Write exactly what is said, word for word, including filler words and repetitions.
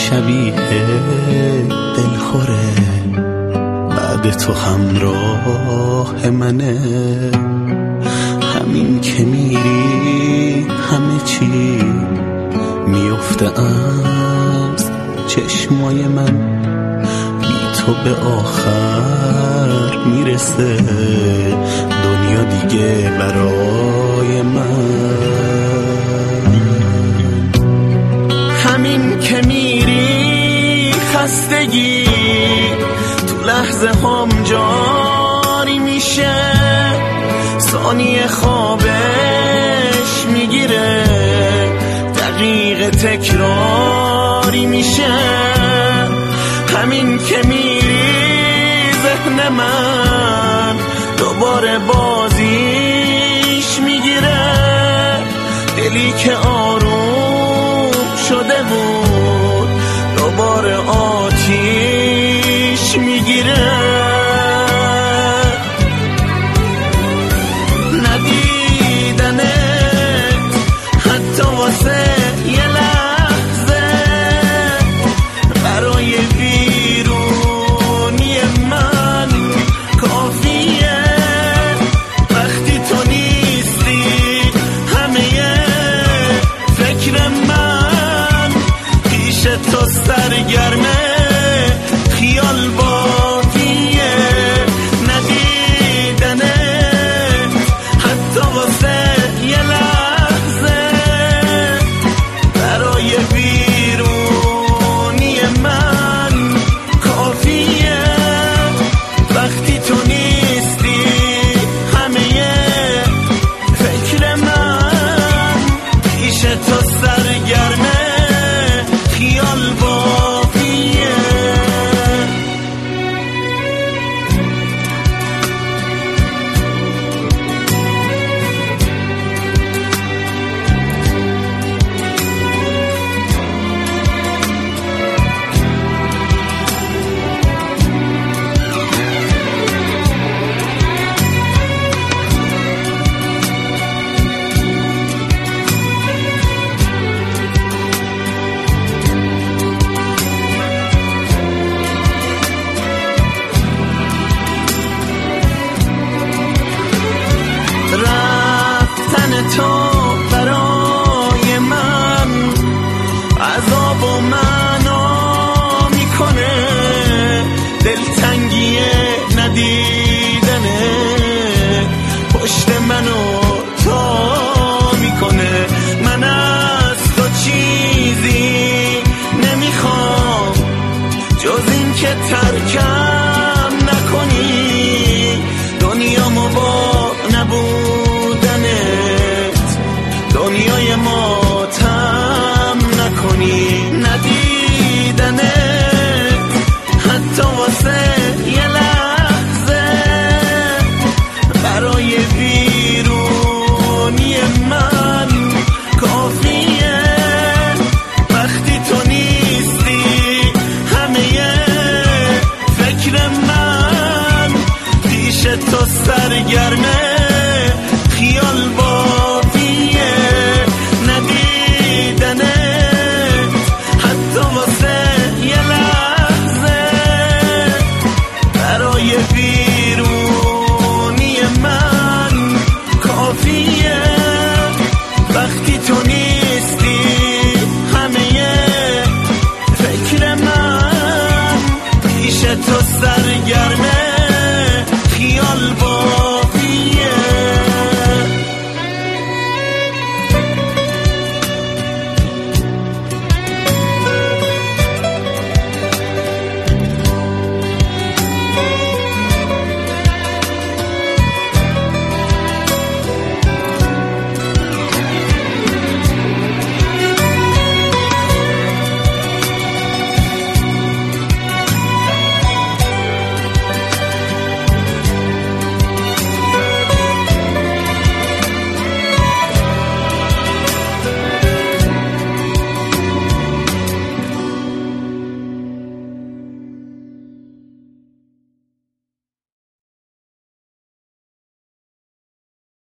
شبیه دلخوره، بعد تو همراه منه. همین که میری همه چی میفته از چشمای من، بی تو به آخر میرسه دنیا دیگه برای من. همین که میری خستگی تو لحظه هم جاری میشه، ثانیه خوابش میگیره، دقیقه تکراری میشه. همین که میری ذهن من دوباره بازیش میگیره، دلی که آروم شده بود دوباره آتیش میگیره. ندیدنت حتی واسه یه لحظه برای ویرونی من کافیه. وقتی تو نیستی همه فکر من پیش تو سرگرمه، خیال باقیه. ندیدنت حتی واسه یه لحظه برای ویرونی من کافیه. وقتی تو نیستی همه فکر من پیش تو سر